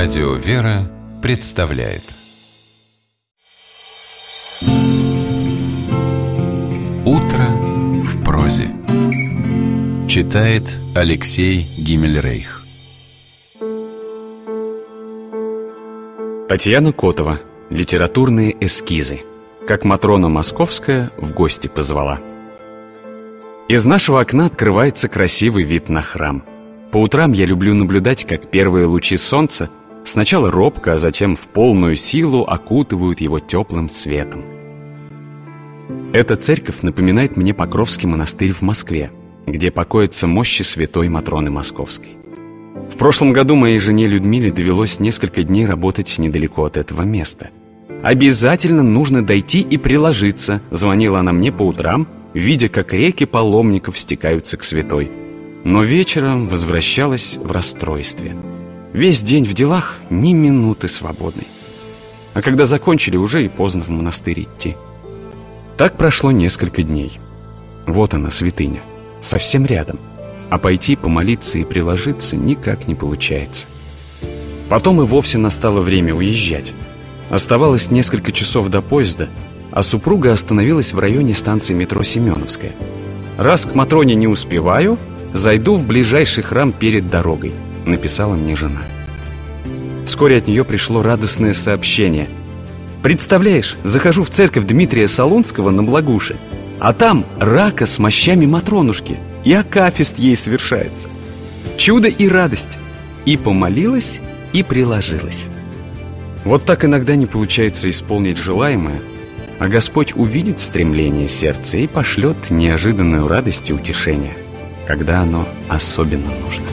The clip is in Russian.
Радио «Вера» представляет «Утро в прозе». Читает Алексей Гиммельрейх. Татьяна Котова. Литературные эскизы. Как Матрона Московская в гости позвала. Из нашего окна открывается красивый вид на храм. По утрам я люблю наблюдать, как первые лучи солнца сначала робко, а затем в полную силу окутывают его теплым светом. Эта церковь напоминает мне Покровский монастырь в Москве, где покоятся мощи святой Матроны Московской. В прошлом году моей жене Людмиле довелось несколько дней работать недалеко от этого места. «Обязательно нужно дойти и приложиться», — звонила она мне по утрам, видя, как реки паломников стекаются к святой. Но вечером возвращалась в расстройстве. Весь день в делах, ни минуты свободной. А когда закончили, уже и поздно в монастырь идти. Так прошло несколько дней. Вот она, святыня, совсем рядом. А пойти помолиться и приложиться никак не получается. Потом и вовсе настало время уезжать. Оставалось несколько часов до поезда, а супруга остановилась в районе станции метро Семеновская. «Раз к Матроне не успеваю, зайду в ближайший храм перед дорогой», — написала мне жена. Вскоре от нее пришло радостное сообщение. «Представляешь, захожу в церковь Дмитрия Солунского на Благуше, а там рака с мощами Матронушки, и акафист ей совершается. Чудо и радость!» И помолилась, и приложилась. Вот так иногда не получается исполнить желаемое, а Господь увидит стремление сердца и пошлет неожиданную радость и утешение, когда оно особенно нужно.